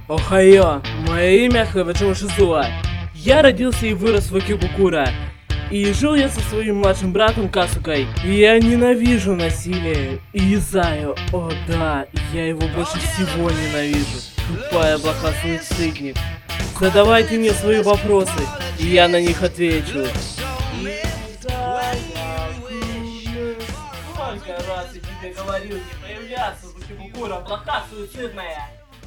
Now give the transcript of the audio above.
Охайо, мое имя Хэвэджио Шизуа. Я родился и вырос в Акибукура. И жил я со своим младшим братом Касукой. Я ненавижу насилие. И Изаю, о да, я его больше всего ненавижу. Тупая блоха суицидник. Задавайте мне свои вопросы, и я на них отвечу. Сколько раз я тебе говорил не появляться в Акибукура, блоха суицидная?